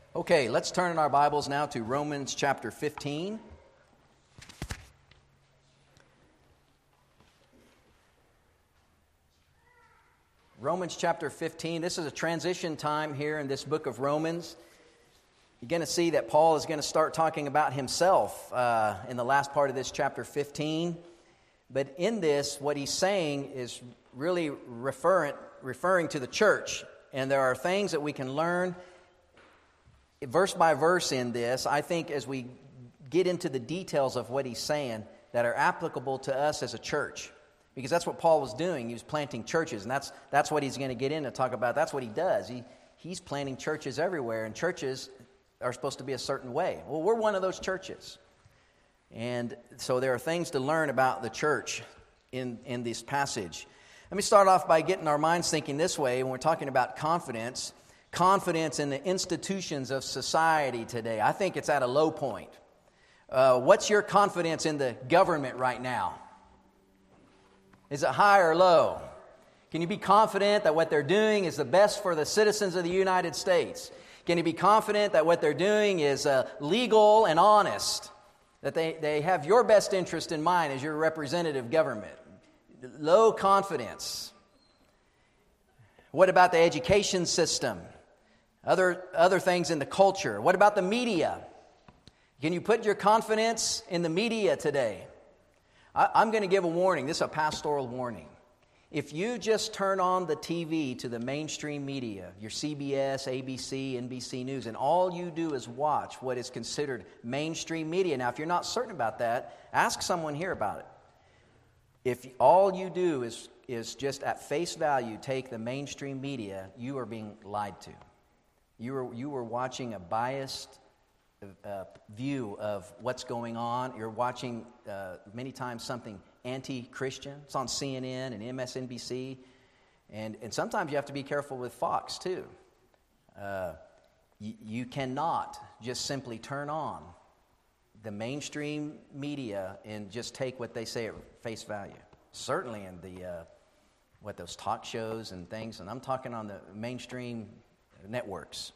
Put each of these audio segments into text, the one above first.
Okay, let's turn in our Bibles now to Romans chapter 15. Romans chapter 15. This is a transition time here in this book of Romans. You're going to see that Paul is going to start talking about himself in the last part of this chapter 15. But in this, what he's saying is really referring to the church. And there are things that we can learn verse by verse in this, I think, as we get into the details of what he's saying that are applicable to us as a church. Because that's what Paul was doing. He was planting churches, and that's what he's going to get in and talk about. That's what he does. He's planting churches everywhere, and churches are supposed to be a certain way. Well, we're one of those churches. And so there are things to learn about the church in this passage. Let me start off by getting our minds thinking this way when we're talking about confidence in the institutions of society today. I think it's at a low point. What's your confidence in the government right now? Is it high or low? Can you be confident that what they're doing is the best for the citizens of the United States? Can you be confident that what they're doing is legal and honest? That they have your best interest in mind as your representative government? Low confidence. What about the education system? Other things in the culture. What about the media? Can you put your confidence in the media today? I'm going to give a warning. This is a pastoral warning. If you just turn on the TV to the mainstream media, your CBS, ABC, NBC News, and all you do is watch what is considered mainstream media. Now, if you're not certain about that, ask someone here about it. If all you do is just at face value take the mainstream media, you are being lied to. You were watching a biased view of what's going on. You're watching many times something anti-Christian. It's on CNN and MSNBC. And sometimes you have to be careful with Fox too. You cannot just simply turn on the mainstream media and just take what they say at face value. Certainly in those talk shows and things. And I'm talking on the mainstream networks.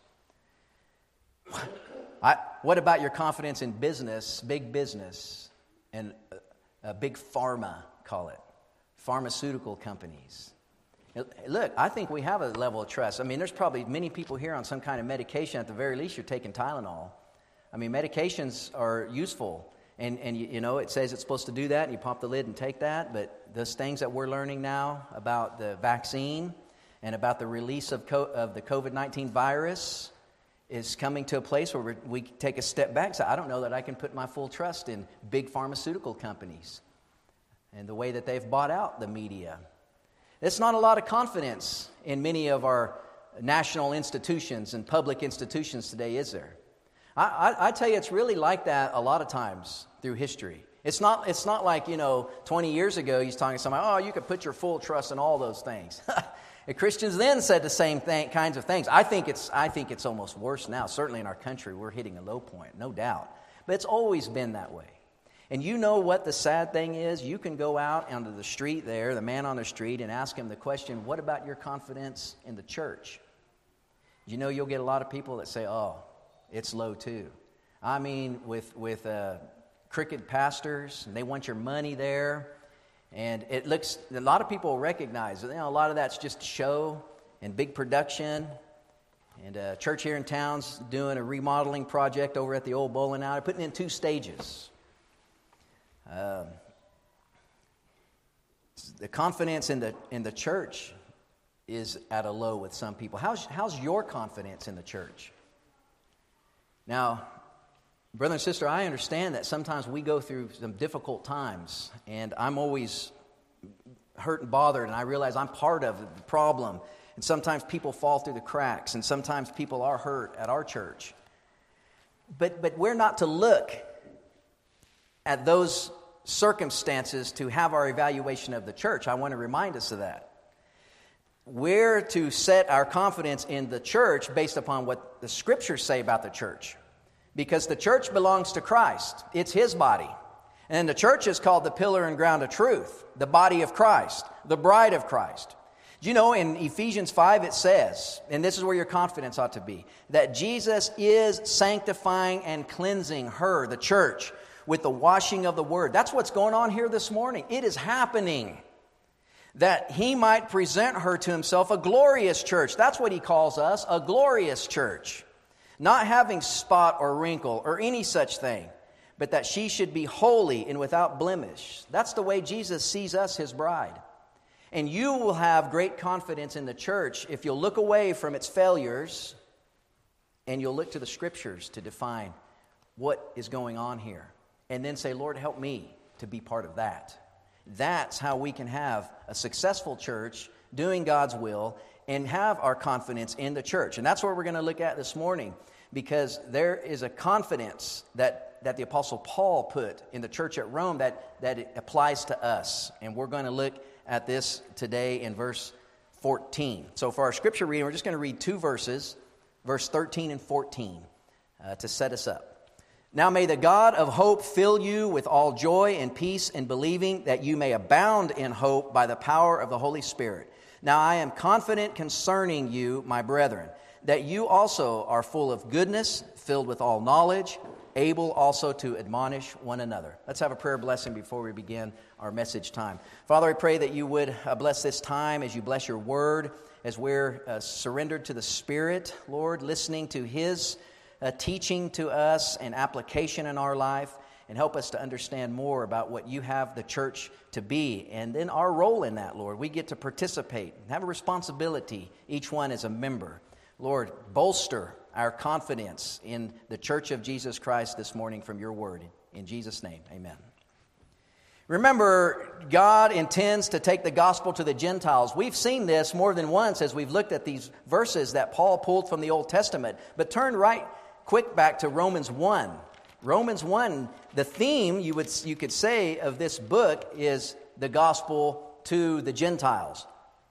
What about your confidence in business, big business, and big pharma, call it, pharmaceutical companies? Look, I think we have a level of trust. I mean, there's probably many people here on some kind of medication. At the very least, you're taking Tylenol. I mean, medications are useful. And you know, it says it's supposed to do that, and you pop the lid and take that. But those things that we're learning now about the vaccine and about the release of the COVID-19 virus is coming to a place where we take a step back and say, I don't know that I can put my full trust in big pharmaceutical companies and the way that they've bought out the media. There's not a lot of confidence in many of our national institutions and public institutions today, is there? I tell you, it's really like that a lot of times through history. It's not like, 20 years ago, he's talking to somebody, you could put your full trust in all those things. The Christians then said the same kinds of things. I think it's almost worse now. Certainly in our country, we're hitting a low point, no doubt. But it's always been that way. And you know what the sad thing is? You can go out onto the street there, the man on the street, and ask him the question, what about your confidence in the church? You know you'll get a lot of people that say, it's low too. I mean, with crooked pastors, and they want your money there. And it looks, a lot of people recognize, a lot of that's just show and big production. And a church here in town's doing a remodeling project over at the old bowling alley, putting in 2 stages. The confidence in the church is at a low with some people. How's your confidence in the church? Now, brother and sister, I understand that sometimes we go through some difficult times, and I'm always hurt and bothered, and I realize I'm part of the problem. And sometimes people fall through the cracks, and sometimes people are hurt at our church. But we're not to look at those circumstances to have our evaluation of the church. I want to remind us of that. We're to set our confidence in the church based upon what the Scriptures say about the church. Because the church belongs to Christ. It's His body. And the church is called the pillar and ground of truth, the body of Christ, the bride of Christ. Do you know in Ephesians 5 it says, and this is where your confidence ought to be, that Jesus is sanctifying and cleansing her, the church, with the washing of the word. That's what's going on here this morning. It is happening. That he might present her to himself a glorious church. That's what he calls us, a glorious church. Not having spot or wrinkle or any such thing, but that she should be holy and without blemish. That's the way Jesus sees us, his bride. And you will have great confidence in the church if you'll look away from its failures and you'll look to the Scriptures to define what is going on here. And then say, Lord, help me to be part of that. That's how we can have a successful church doing God's will and have our confidence in the church. And that's what we're going to look at this morning, because there is a confidence that the Apostle Paul put in the church at Rome that it applies to us. And we're going to look at this today in verse 14. So for our scripture reading, we're just going to read two verses, verse 13 and 14, to set us up. Now may the God of hope fill you with all joy and peace in believing, that you may abound in hope by the power of the Holy Spirit. Now I am confident concerning you, my brethren, that you also are full of goodness, filled with all knowledge, able also to admonish one another. Let's have a prayer blessing before we begin our message time. Father, I pray that you would bless this time as you bless your word, as we're surrendered to the Spirit, Lord, listening to his teaching to us and application in our life, and help us to understand more about what you have the church to be, and then our role in that, Lord. We get to participate and have a responsibility, each one as a member. Lord, bolster our confidence in the church of Jesus Christ this morning from your word. In Jesus' name, amen. Remember, God intends to take the gospel to the Gentiles. We've seen this more than once as we've looked at these verses that Paul pulled from the Old Testament. But turn right quick back to Romans 1. Romans 1, the theme, you could say, of this book is the gospel to the Gentiles.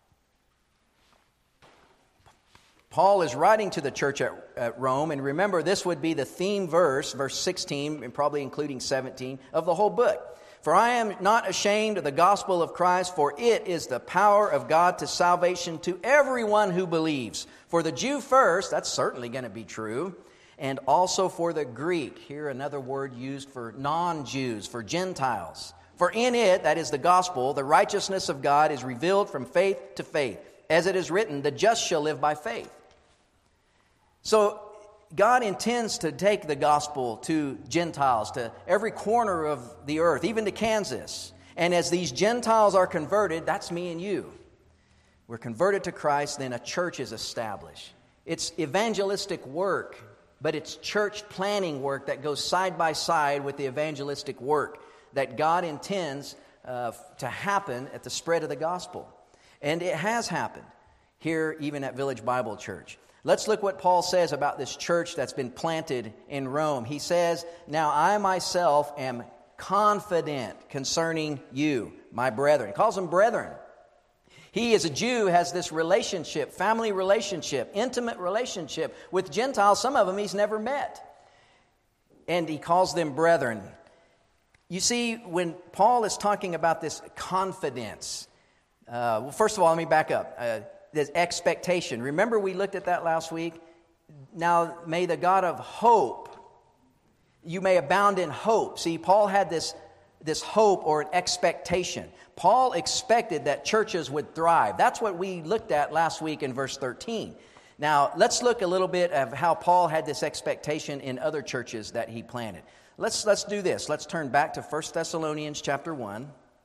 Paul is writing to the church at Rome, and remember, this would be the theme verse 16, and probably including 17, of the whole book. For I am not ashamed of the gospel of Christ, for it is the power of God to salvation to everyone who believes. For the Jew first, that's certainly going to be true, and also for the Greek. Here another word used for non-Jews, for Gentiles. For in it, that is the gospel, the righteousness of God is revealed from faith to faith. As it is written, the just shall live by faith. So God intends to take the gospel to Gentiles, to every corner of the earth, even to Kansas. And as these Gentiles are converted, that's me and you. We're converted to Christ, then a church is established. It's evangelistic work, but it's church planning work that goes side by side with the evangelistic work that God intends to happen at the spread of the gospel. And it has happened here even at Village Bible Church. Let's look what Paul says about this church that's been planted in Rome. He says, now I myself am confident concerning you, my brethren. He calls them brethren. He, as a Jew, has this relationship, family relationship, intimate relationship with Gentiles. Some of them he's never met. And he calls them brethren. You see, when Paul is talking about this confidence, well, first of all, let me back up. This expectation. Remember we looked at that last week? Now may the God of hope, you may abound in hope. See, Paul had this hope or an expectation. Paul expected that churches would thrive. That's what we looked at last week in verse 13. Now, let's look a little bit of how Paul had this expectation in other churches that he planted. Let's do this. Let's turn back to 1 Thessalonians chapter 1.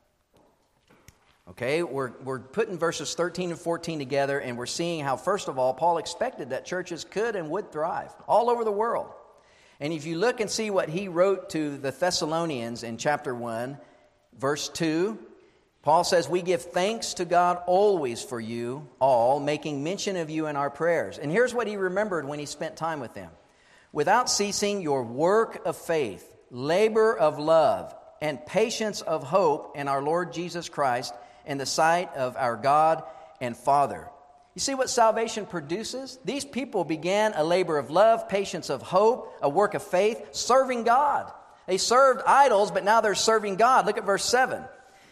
Okay, we're putting verses 13 and 14 together, and we're seeing how, first of all, Paul expected that churches could and would thrive all over the world. And if you look and see what he wrote to the Thessalonians in chapter 1, verse 2, Paul says, we give thanks to God always for you all, making mention of you in our prayers. And here's what he remembered when he spent time with them. Without ceasing your work of faith, labor of love, and patience of hope in our Lord Jesus Christ, in the sight of our God and Father. You see what salvation produces? These people began a labor of love, patience of hope, a work of faith, serving God. They served idols, but now they're serving God. Look at verse 7.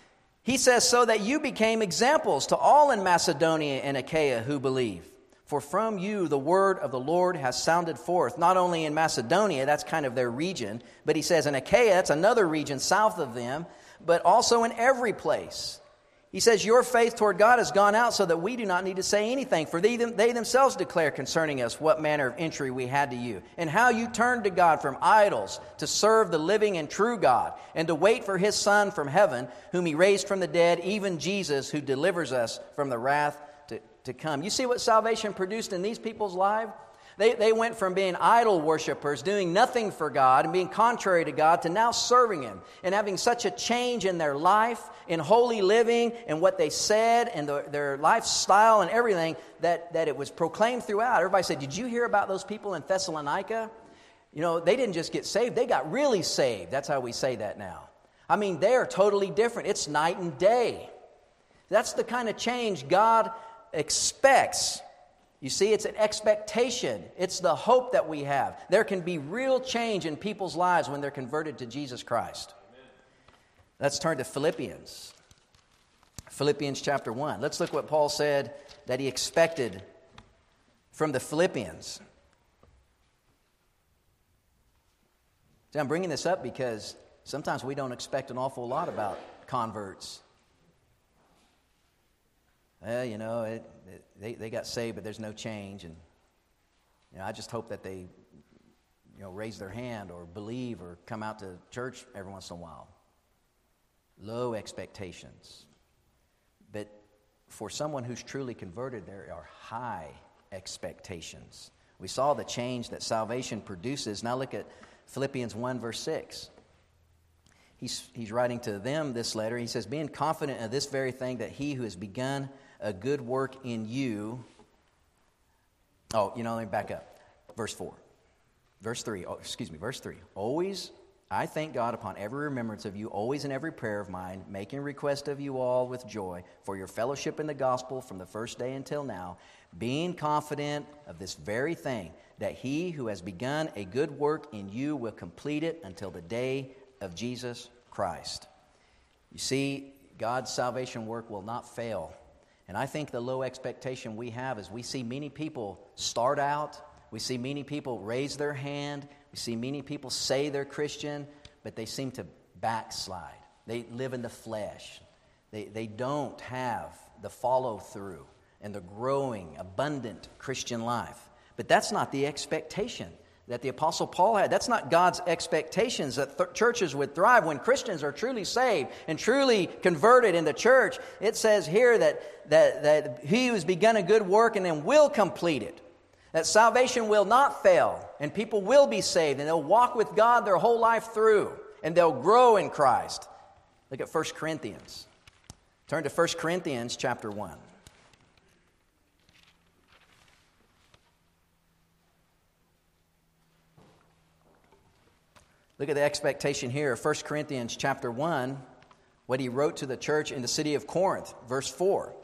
He says, so that you became examples to all in Macedonia and Achaia who believe. For from you the word of the Lord has sounded forth, not only in Macedonia, that's kind of their region, but he says in Achaia, it's another region south of them, but also in every place. He says, your faith toward God has gone out so that we do not need to say anything, for they themselves declare concerning us what manner of entry we had to you, and how you turned to God from idols to serve the living and true God, and to wait for his Son from heaven, whom he raised from the dead, even Jesus, who delivers us from the wrath to come. You see what salvation produced in these people's lives? They went from being idol worshipers, doing nothing for God and being contrary to God, to now serving him and having such a change in their life, in holy living, and what they said, and their lifestyle and everything, that it was proclaimed throughout. Everybody said, did you hear about those people in Thessalonica? You know, they didn't just get saved, they got really saved. That's how we say that now. I mean, they are totally different. It's night and day. That's the kind of change God expects. You see, it's an expectation. It's the hope that we have. There can be real change in people's lives when they're converted to Jesus Christ. Amen. Let's turn to Philippians. Philippians chapter 1. Let's look what Paul said that he expected from the Philippians. See, I'm bringing this up because sometimes we don't expect an awful lot about converts. Well, you know, they got saved, but there's no change. And, you know, I just hope that they, you know, raise their hand or believe or come out to church every once in a while. Low expectations. But for someone who's truly converted, there are high expectations. We saw the change that salvation produces. Now look at Philippians 1, verse 6. He's writing to them this letter. He says, being confident of this very thing, that he who has begun a good work in you. Let me back up. Verse 4. Verse 3. Verse 3. Always, I thank God upon every remembrance of you, always in every prayer of mine, making request of you all with joy for your fellowship in the gospel from the first day until now, being confident of this very thing, that he who has begun a good work in you will complete it until the day of Jesus Christ. You see, God's salvation work will not fail. And I think the low expectation we have is we see many people start out, we see many people raise their hand, we see many people say they're Christian, but they seem to backslide. They live in the flesh. They don't have the follow-through and the growing, abundant Christian life. But that's not the expectation that the Apostle Paul had. That's not God's expectations that churches would thrive when Christians are truly saved and truly converted in the church. It says here that he who has begun a good work and then will complete it. That salvation will not fail and people will be saved and they'll walk with God their whole life through and they'll grow in Christ. Look at 1 Corinthians. Turn to 1 Corinthians chapter 1. Look at the expectation here of 1 Corinthians chapter 1, what he wrote to the church in the city of Corinth, verse 4.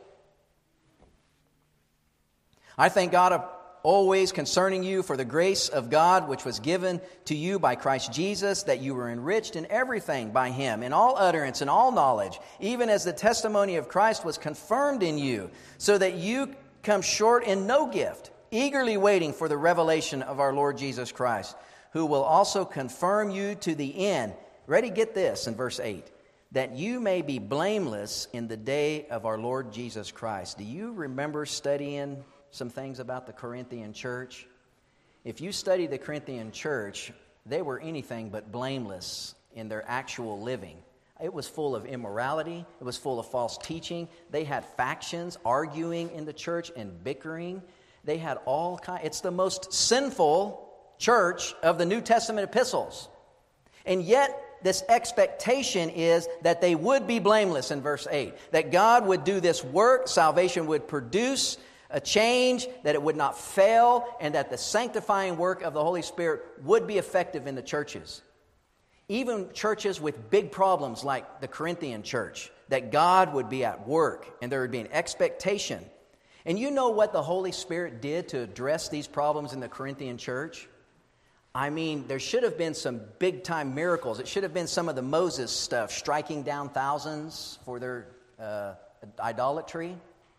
I thank God always concerning you for the grace of God which was given to you by Christ Jesus, that you were enriched in everything by him, in all utterance and all knowledge, even as the testimony of Christ was confirmed in you, so that you come short in no gift, eagerly waiting for the revelation of our Lord Jesus Christ, who will also confirm you to the end. Ready, get this in verse 8. That you may be blameless in the day of our Lord Jesus Christ. Do you remember studying some things about the Corinthian church? If you study the Corinthian church, they were anything but blameless in their actual living. It was full of immorality. It was full of false teaching. They had factions arguing in the church and bickering. They had all kinds. It's the most sinful church of the New Testament epistles. And yet, this expectation is that they would be blameless in verse 8. That God would do this work, salvation would produce a change, that it would not fail, and that the sanctifying work of the Holy Spirit would be effective in the churches. Even churches with big problems like the Corinthian church, that God would be at work and there would be an expectation. And you know what the Holy Spirit did to address these problems in the Corinthian church? I mean, there should have been some big-time miracles. It should have been some of the Moses stuff, striking down thousands for their idolatry.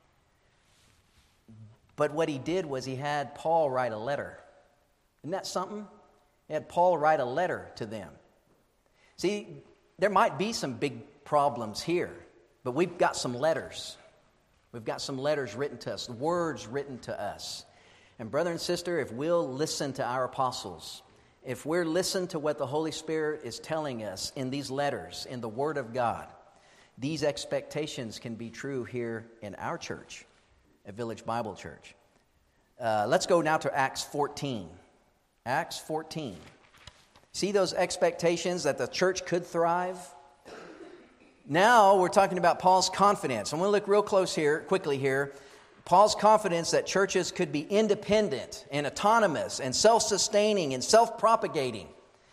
But what he did was he had Paul write a letter. Isn't that something? He had Paul write a letter to them. See, there might be some big problems here, but we've got some letters. We've got some letters written to us, words written to us. And brother and sister, if we'll listen to our apostles, if we're listen to what the Holy Spirit is telling us in these letters, in the Word of God, these expectations can be true here in our church, at Village Bible Church. Let's go now to Acts 14. Acts 14. See those expectations that the church could thrive? Now we're talking about Paul's confidence. I'm going to look real close here, quickly here. Paul's confidence that churches could be independent and autonomous and self-sustaining and self-propagating.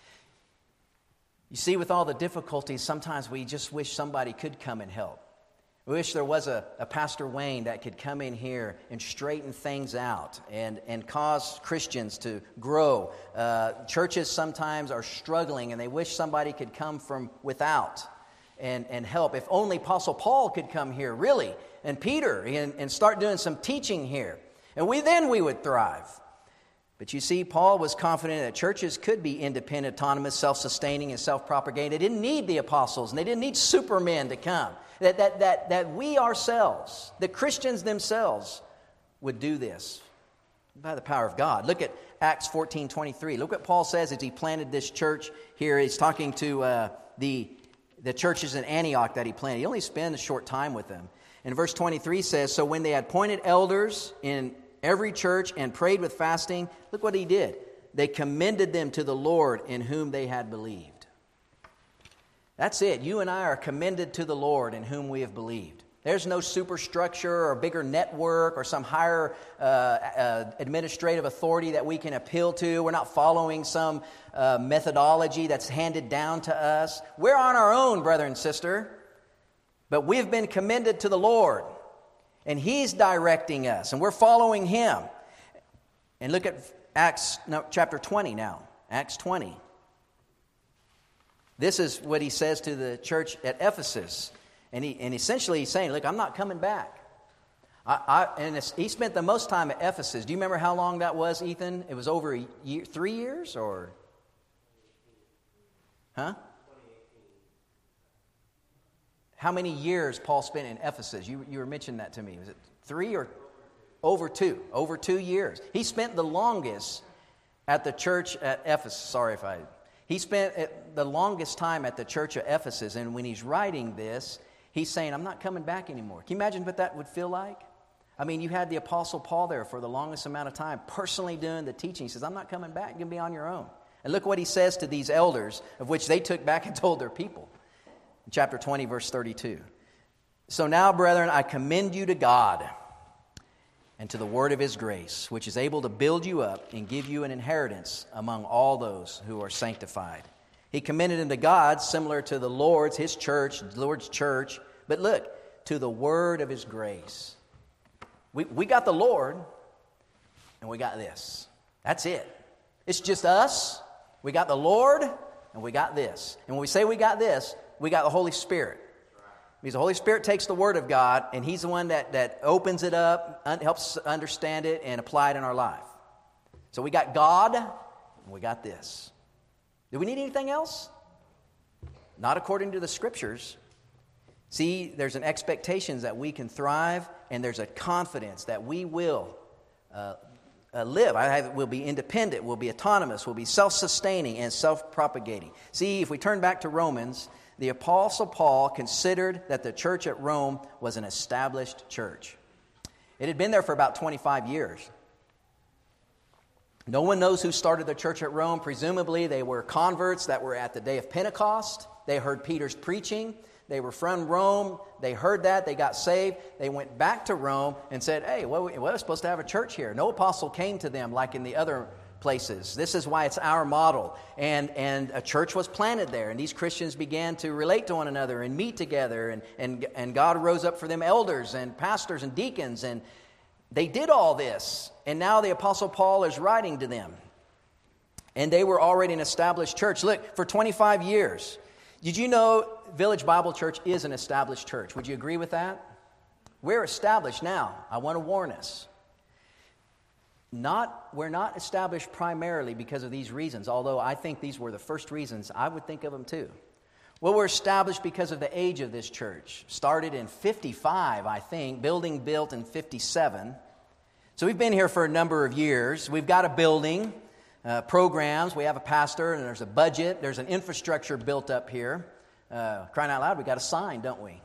You see, with all the difficulties, sometimes we just wish somebody could come and help. We wish there was a Pastor Wayne that could come in here and straighten things out and cause Christians to grow. Churches sometimes are struggling and they wish somebody could come from without and help. If only Apostle Paul could come here, really, and Peter, and start doing some teaching here. And we would thrive. But you see, Paul was confident that churches could be independent, autonomous, self-sustaining, and self-propagating. They didn't need the apostles, and they didn't need supermen to come. That we ourselves, the Christians themselves, would do this by the power of God. Look at Acts 14:23. Look what Paul says as he planted this church here. He's talking to the churches in Antioch that he planted. He only spent a short time with them. And verse 23 says, so when they had appointed elders in every church and prayed with fasting, look what he did. They commended them to the Lord in whom they had believed. That's it. You and I are commended to the Lord in whom we have believed. There's no superstructure or bigger network or some higher administrative authority that we can appeal to. We're not following some methodology that's handed down to us. We're on our own, brother and sister. But we've been commended to the Lord. And He's directing us. And we're following Him. And look at chapter 20 now. Acts 20. This is what he says to the church at Ephesus. And essentially he's saying, look, I'm not coming back. He spent the most time at Ephesus. Do you remember how long that was, Ethan? It was over a year, 3 years or? Huh? How many years Paul spent in Ephesus? You were mentioning that to me. Was it 3 or over 2? Over 2 years. He spent the longest at the church at Ephesus. He spent the longest time at the church of Ephesus. And when he's writing this, he's saying, I'm not coming back anymore. Can you imagine what that would feel like? I mean, you had the Apostle Paul there for the longest amount of time, personally doing the teaching. He says, I'm not coming back. You're going to be on your own. And look what he says to these elders, of which they took back and told their people. In chapter 20, verse 32. So now, brethren, I commend you to God and to the word of His grace, which is able to build you up and give you an inheritance among all those who are sanctified. He commended him to God, similar to the Lord's, His church, the Lord's church. But look, to the word of His grace. We got the Lord, and we got this. That's it. It's just us. We got the Lord, and we got this. And when we say we got this, we got the Holy Spirit. Because the Holy Spirit takes the Word of God, and He's the one that opens it up, helps us understand it, and apply it in our life. So we got God, and we got this. Do we need anything else? Not according to the Scriptures. See, there's an expectation that we can thrive, and there's a confidence that we will live. We'll be independent, we'll be autonomous, we'll be self-sustaining and self-propagating. See, if we turn back to Romans, the Apostle Paul considered that the church at Rome was an established church. It had been there for about 25 years. No one knows who started the church at Rome. Presumably, they were converts that were at the day of Pentecost. They heard Peter's preaching. They were from Rome. They heard that. They got saved. They went back to Rome and said, hey, we're supposed to have a church here. No apostle came to them like in the other places. This is why it's our model. And a church was planted there. And these Christians began to relate to one another and meet together. And God rose up for them elders and pastors and deacons. And they did all this. And now the Apostle Paul is writing to them. And they were already an established church. Look, for 25 years. Did you know Village Bible Church is an established church? Would you agree with that? We're established now. I want to warn us. We're not established primarily because of these reasons, although I think these were the first reasons. I would think of them too. Well, we're established because of the age of this church. Started in 55, I think. Building built in 57. So we've been here for a number of years. We've got a building, programs. We have a pastor, and there's a budget. There's an infrastructure built up here. Crying out loud, we got a sign, don't we?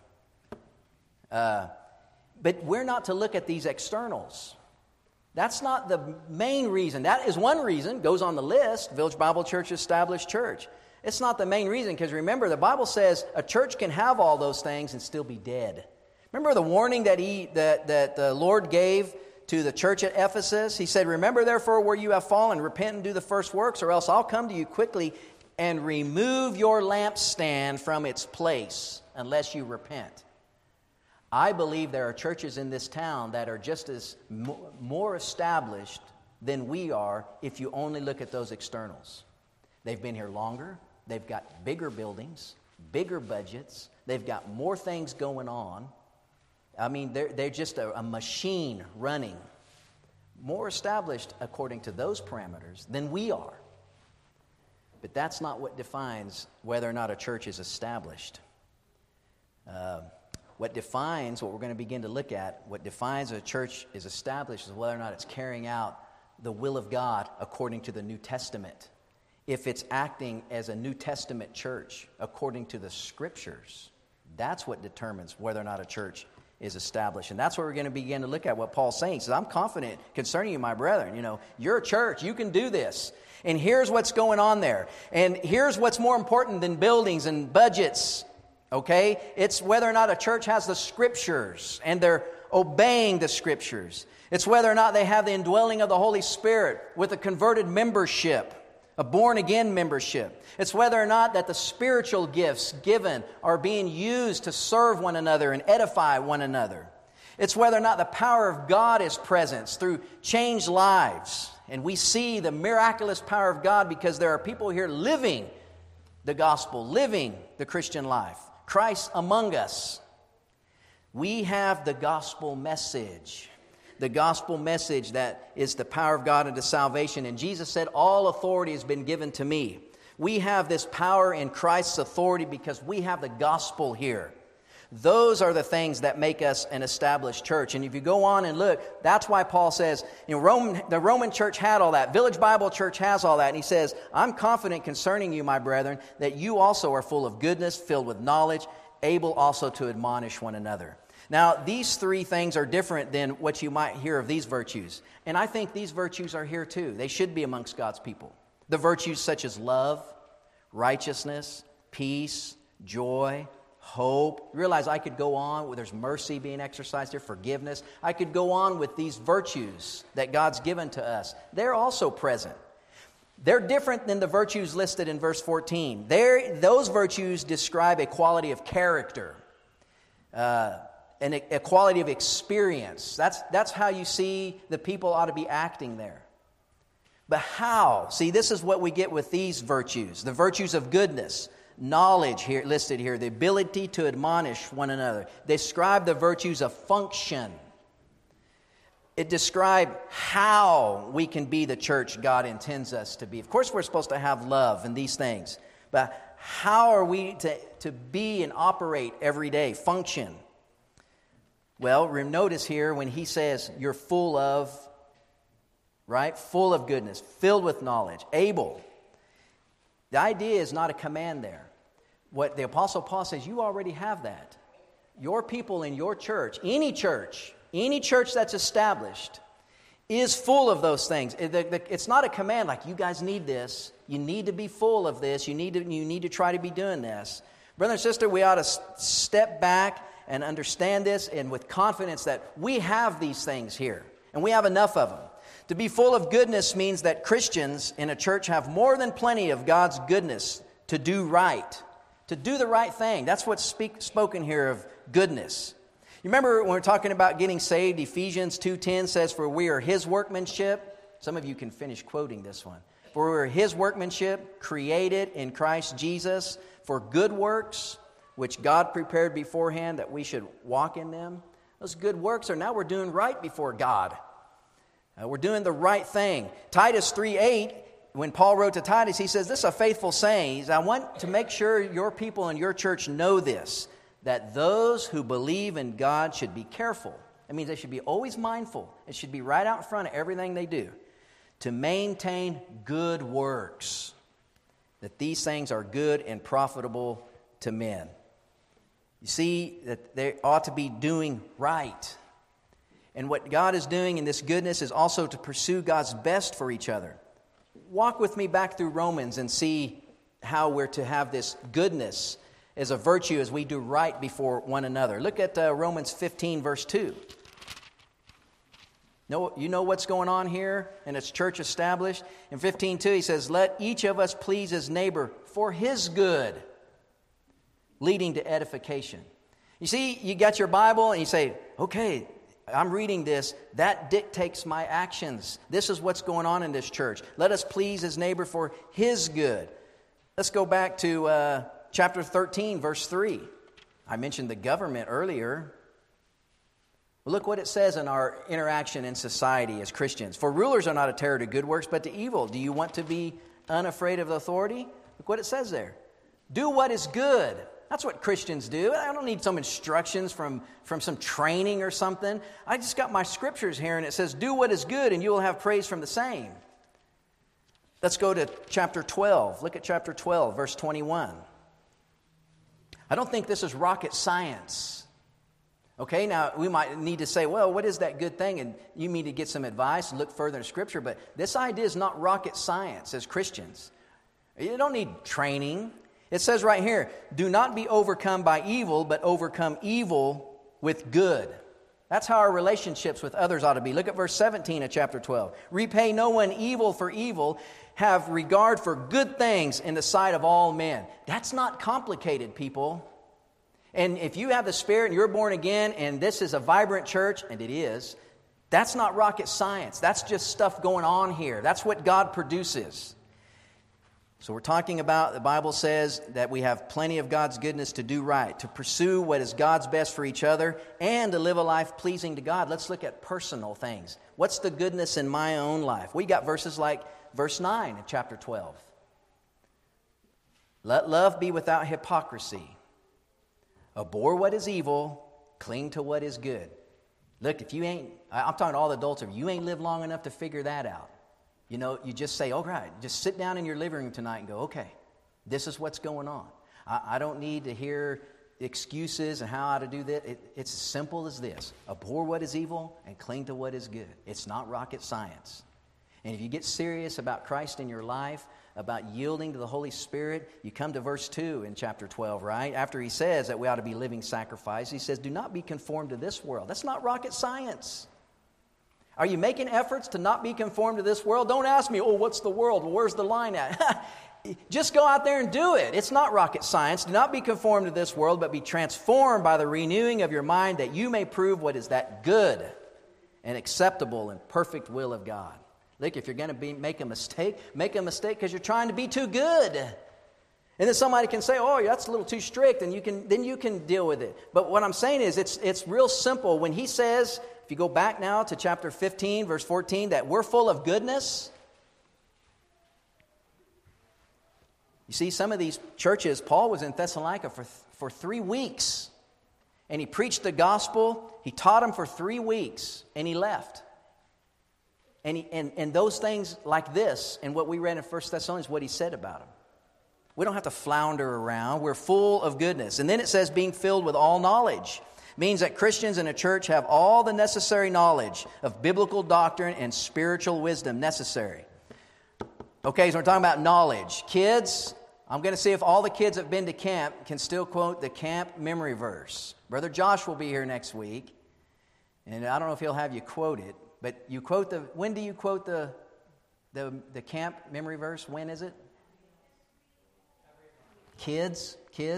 But we're not to look at these externals. That's not the main reason. That is one reason, goes on the list, Village Bible Church, established church. It's not the main reason, because remember, the Bible says a church can have all those things and still be dead. Remember the warning that the Lord gave to the church at Ephesus? He said, remember therefore where you have fallen, repent and do the first works, or else I'll come to you quickly and remove your lampstand from its place unless you repent. I believe there are churches in this town that are just as more established than we are if you only look at those externals. They've been here longer. They've got bigger buildings, bigger budgets. They've got more things going on. I mean, they're just a machine running. More established according to those parameters than we are. But that's not what defines whether or not a church is established. What defines, what we're going to begin to look at, what defines a church is established is whether or not it's carrying out the will of God according to the New Testament. If it's acting as a New Testament church according to the Scriptures, that's what determines whether or not a church is established. And that's what we're going to begin to look at, what Paul's saying. He says, I'm confident concerning you, my brethren. You're a church. You can do this. And here's what's going on there. And here's what's more important than buildings and budgets. Okay? It's whether or not a church has the Scriptures and they're obeying the Scriptures. It's whether or not they have the indwelling of the Holy Spirit with a converted membership, a born-again membership. It's whether or not that the spiritual gifts given are being used to serve one another and edify one another. It's whether or not the power of God is present through changed lives. And we see the miraculous power of God because there are people here living the gospel, living the Christian life. Christ among us. We have the gospel message. The gospel message that is the power of God unto salvation. And Jesus said, all authority has been given to me. We have this power in Christ's authority because we have the gospel here. Those are the things that make us an established church. And if you go on and look, that's why Paul says, the Roman church had all that. Village Bible Church has all that. And he says, I'm confident concerning you, my brethren, that you also are full of goodness, filled with knowledge, able also to admonish one another. Now, these three things are different than what you might hear of these virtues. And I think these virtues are here too. They should be amongst God's people. The virtues such as love, righteousness, peace, joy, hope. Realize I could go on. There's mercy being exercised here, forgiveness. I could go on with these virtues that God's given to us. They're also present. They're different than the virtues listed in verse 14. Those virtues describe a quality of character. And a quality of experience. That's how you see the people ought to be acting there. But how? See, this is what we get with these virtues. The virtues of goodness, knowledge here listed here, the ability to admonish one another. They describe the virtues of function. It describes how we can be the church God intends us to be. Of course, we're supposed to have love and these things. But how are we to be and operate every day, function? Well, notice here when he says you're full of, right? Full of goodness, filled with knowledge, able. The idea is not a command there. What the Apostle Paul says, you already have that. Your people in your church, any church that's established is full of those things. It's not a command like you guys need this. You need to be full of this. You need to try to be doing this. Brother and sister, we ought to step back and understand this, and with confidence that we have these things here, and we have enough of them. To be full of goodness means that Christians in a church have more than plenty of God's goodness to do right, to do the right thing. That's what's spoken here of goodness. You remember when we're talking about getting saved, Ephesians 2:10 says, for we are His workmanship. Some of you can finish quoting this one. For we're His workmanship, created in Christ Jesus for good works, which God prepared beforehand that we should walk in them. Those good works are now we're doing right before God. We're doing the right thing. Titus 3:8, when Paul wrote to Titus, he says, this is a faithful saying. He says, I want to make sure your people in your church know this, that those who believe in God should be careful. That means they should be always mindful. It should be right out in front of everything they do. To maintain good works, that these things are good and profitable to men. You see that they ought to be doing right. And what God is doing in this goodness is also to pursue God's best for each other. Walk with me back through Romans and see how we're to have this goodness as a virtue as we do right before one another. Look at Romans 15, verse 2. You know what's going on here? And it's church established. In 15:2, he says, let each of us please his neighbor for his good, leading to edification. You see, you got your Bible and you say, okay, I'm reading this. That dictates my actions. This is what's going on in this church. Let us please his neighbor for his good. Let's go back to chapter 13, verse 3. I mentioned the government earlier. Look what it says in our interaction in society as Christians. For rulers are not a terror to good works, but to evil. Do you want to be unafraid of authority? Look what it says there. Do what is good. That's what Christians do. I don't need some instructions from some training or something. I just got my scriptures here, and it says, do what is good, and you will have praise from the same. Let's go to chapter 12. Look at chapter 12, verse 21. I don't think this is rocket science. Okay, now we might need to say, well, what is that good thing? And you need to get some advice and look further in Scripture. But this idea is not rocket science as Christians. You don't need training. It says right here, do not be overcome by evil, but overcome evil with good. That's how our relationships with others ought to be. Look at verse 17 of chapter 12. Repay no one evil for evil. Have regard for good things in the sight of all men. That's not complicated, people. And if you have the Spirit and you're born again and this is a vibrant church, and it is, that's not rocket science. That's just stuff going on here. That's what God produces. So we're talking about, the Bible says that we have plenty of God's goodness to do right, to pursue what is God's best for each other, and to live a life pleasing to God. Let's look at personal things. What's the goodness in my own life? We got verses like verse 9 in chapter 12. Let love be without hypocrisy. Abhor what is evil, cling to what is good. Look, if you ain't, I'm talking to all the adults, if you ain't lived long enough to figure that out, you know, you just say, all right, just sit down in your living room tonight and go, okay, this is what's going on. I don't need to hear excuses and how to do that. It's as simple as this. Abhor what is evil and cling to what is good. It's not rocket science. And if you get serious about Christ in your life, about yielding to the Holy Spirit, you come to verse 2 in chapter 12, right? After he says that we ought to be living sacrifice, he says, do not be conformed to this world. That's not rocket science. Are you making efforts to not be conformed to this world? Don't ask me, oh, what's the world? Well, where's the line at? Just go out there and do it. It's not rocket science. Do not be conformed to this world, but be transformed by the renewing of your mind, that you may prove what is that good and acceptable and perfect will of God. Look, if you're going to make a mistake because you're trying to be too good. And then somebody can say, oh, that's a little too strict, and then you can deal with it. But what I'm saying is it's real simple. When he says, if you go back now to chapter 15, verse 14, that we're full of goodness. You see, some of these churches, Paul was in Thessalonica for 3 weeks. And he preached the gospel. He taught them for 3 weeks, and he left. And those things like this, and what we read in 1 Thessalonians, what he said about them. We don't have to flounder around. We're full of goodness. And then it says being filled with all knowledge. Means that Christians in a church have all the necessary knowledge of biblical doctrine and spiritual wisdom necessary. Okay, so we're talking about knowledge. Kids, I'm going to see if all the kids that have been to camp can still quote the camp memory verse. Brother Josh will be here next week. And I don't know if he'll have you quote it. But you quote when do you quote the camp memory verse? When is it? Kids?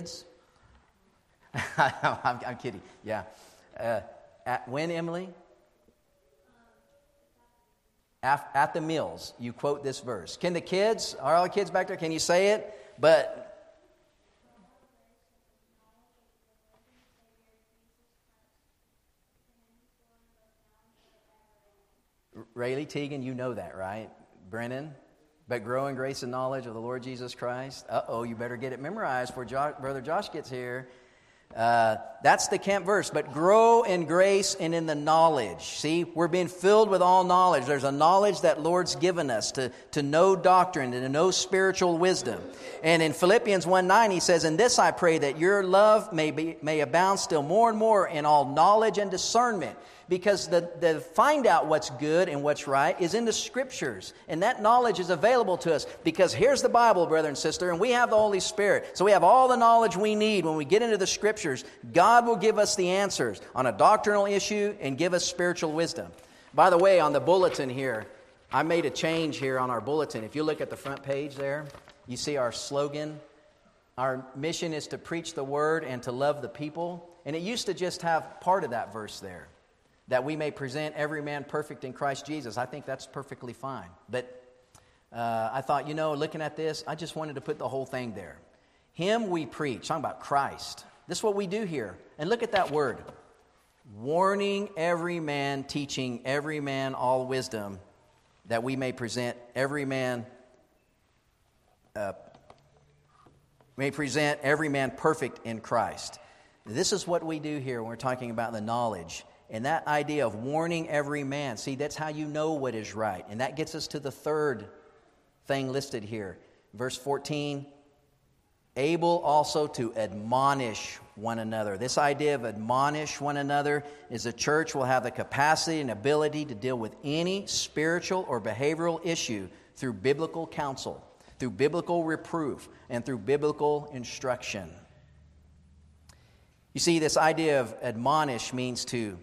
I'm kidding. Yeah. When, Emily? at the meals, you quote this verse. Can the kids, are all the kids back there, can you say it? But Rayleigh Teagan, you know that, right? Brennan? But grow in grace and knowledge of the Lord Jesus Christ. You better get it memorized before Brother Josh gets here. That's the camp verse. But grow in grace and in the knowledge. See, we're being filled with all knowledge. There's a knowledge that Lord's given us to know doctrine and to know spiritual wisdom. And in Philippians 1:9, he says, "In this I pray that your love may abound still more and more in all knowledge and discernment." Because the find out what's good and what's right is in the Scriptures. And that knowledge is available to us. Because here's the Bible, brother and sister, and we have the Holy Spirit. So we have all the knowledge we need when we get into the Scriptures. God will give us the answers on a doctrinal issue and give us spiritual wisdom. By the way, on the bulletin here, I made a change here on our bulletin. If you look at the front page there, you see our slogan. Our mission is to preach the Word and to love the people. And it used to just have part of that verse there. That we may present every man perfect in Christ Jesus. I think that's perfectly fine. But I thought, looking at this, I just wanted to put the whole thing there. Him we preach, talking about Christ. This is what we do here. And look at that word. Warning every man, teaching every man all wisdom, that we may present every man perfect in Christ. This is what we do here when we're talking about the knowledge. And that idea of warning every man, see, that's how you know what is right. And that gets us to the third thing listed here. Verse 14, able also to admonish one another. This idea of admonish one another is the church will have the capacity and ability to deal with any spiritual or behavioral issue through biblical counsel, through biblical reproof, and through biblical instruction. You see, this idea of admonish means to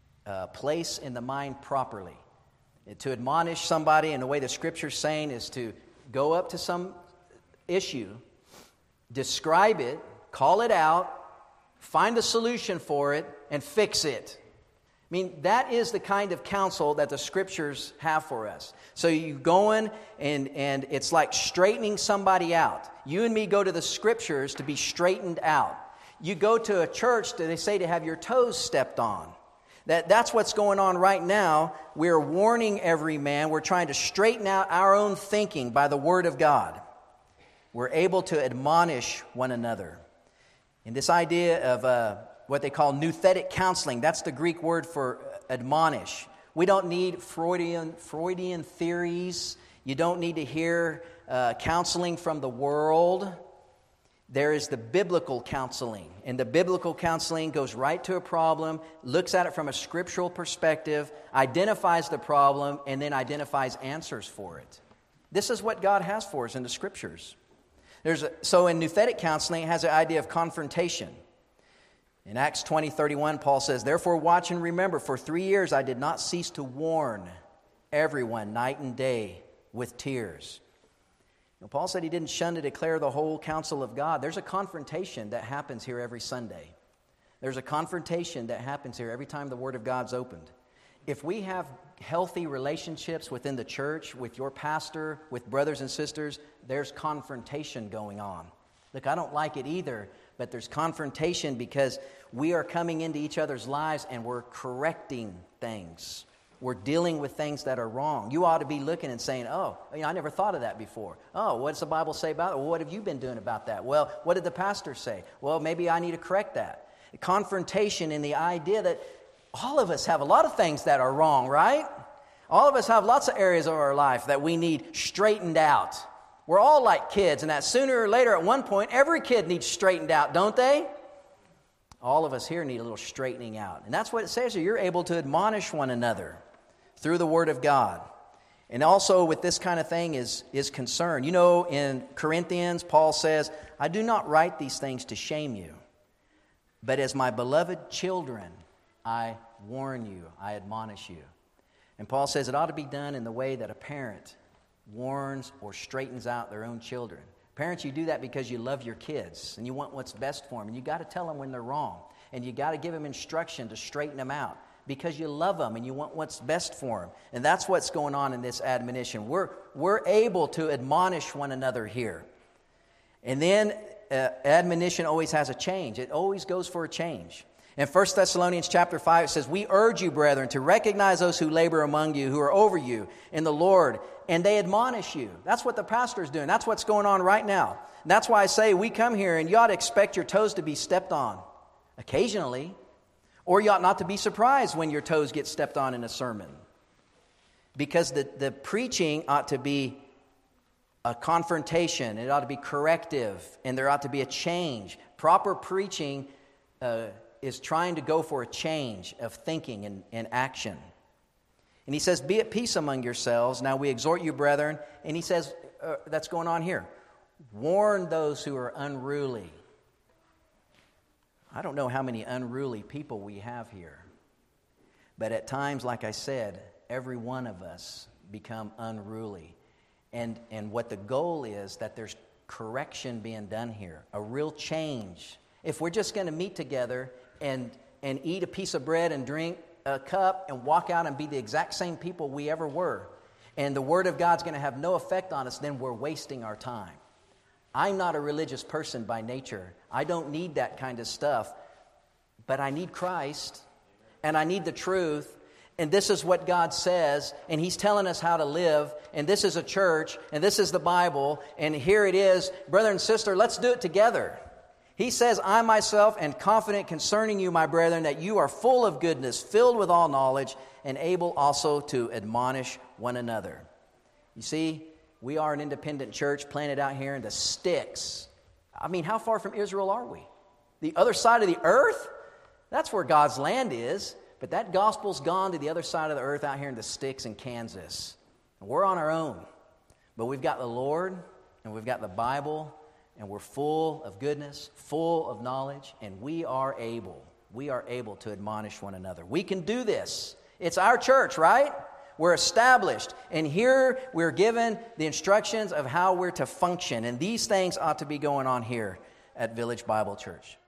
place in the mind properly. To admonish somebody in the way the Scripture's saying is to go up to some issue, describe it, call it out, find a solution for it, and fix it. I mean, that is the kind of counsel that the Scriptures have for us. So you go in and it's like straightening somebody out. You and me go to the Scriptures to be straightened out. You go to a church, they say, to have your toes stepped on. That's what's going on right now. We're warning every man. We're trying to straighten out our own thinking by the Word of God. We're able to admonish one another. And this idea of what they call nouthetic counseling, that's the Greek word for admonish. We don't need Freudian theories. You don't need to hear counseling from the world. There is the biblical counseling. And the biblical counseling goes right to a problem, looks at it from a scriptural perspective, identifies the problem, and then identifies answers for it. This is what God has for us in the Scriptures. So in nouthetic counseling, it has the idea of confrontation. In Acts 20:31, Paul says, "Therefore watch and remember, for 3 years I did not cease to warn everyone night and day with tears." Paul said he didn't shun to declare the whole counsel of God. There's a confrontation that happens here every Sunday. There's a confrontation that happens here every time the Word of God's opened. If we have healthy relationships within the church, with your pastor, with brothers and sisters, there's confrontation going on. Look, I don't like it either, but there's confrontation because we are coming into each other's lives and we're correcting things. We're dealing with things that are wrong. You ought to be looking and saying, I never thought of that before. Oh, what does the Bible say about it? Well, what have you been doing about that? Well, what did the pastor say? Well, maybe I need to correct that. Confrontation in the idea that all of us have a lot of things that are wrong, right? All of us have lots of areas of our life that we need straightened out. We're all like kids, and that sooner or later, at one point, every kid needs straightened out, don't they? All of us here need a little straightening out. And that's what it says here. You're able to admonish one another through the Word of God. And also with this kind of thing is concern. In Corinthians, Paul says, "I do not write these things to shame you, but as my beloved children, I warn you, I admonish you." And Paul says it ought to be done in the way that a parent warns or straightens out their own children. Parents, you do that because you love your kids and you want what's best for them. And you got to tell them when they're wrong. And you got to give them instruction to straighten them out. because you love them and you want what's best for them. And that's what's going on in this admonition. We're able to admonish one another here. And then admonition always has a change. It always goes for a change. In 1 Thessalonians chapter 5, it says, "We urge you, brethren, to recognize those who labor among you, who are over you in the Lord, and they admonish you." That's what the pastor's doing. That's what's going on right now. And that's why I say we come here and you ought to expect your toes to be stepped on occasionally, or you ought not to be surprised when your toes get stepped on in a sermon. Because the preaching ought to be a confrontation. It ought to be corrective, and there ought to be a change. Proper preaching is trying to go for a change of thinking and action. And he says, "Be at peace among yourselves. Now we exhort you, brethren." And he says, that's going on here. "Warn those who are unruly." I don't know how many unruly people we have here. But at times, like I said, every one of us become unruly. And what the goal is that there's correction being done here, a real change. If we're just going to meet together and eat a piece of bread and drink a cup and walk out and be the exact same people we ever were, and the Word of God's going to have no effect on us, then we're wasting our time. I'm not a religious person by nature. I don't need that kind of stuff. But I need Christ, and I need the truth, and this is what God says, and He's telling us how to live, and this is a church, and this is the Bible, and here it is. Brother and sister, let's do it together. He says, "I myself am confident concerning you, my brethren, that you are full of goodness, filled with all knowledge, and able also to admonish one another." You see, we are an independent church planted out here in the sticks. I mean, how far from Israel are we? The other side of the earth? That's where God's land is. But that gospel's gone to the other side of the earth out here in the sticks in Kansas. And we're on our own. But we've got the Lord, and we've got the Bible, and we're full of goodness, full of knowledge, and we are able to admonish one another. We can do this. It's our church, right? We're established. And here we're given the instructions of how we're to function. And these things ought to be going on here at Village Bible Church.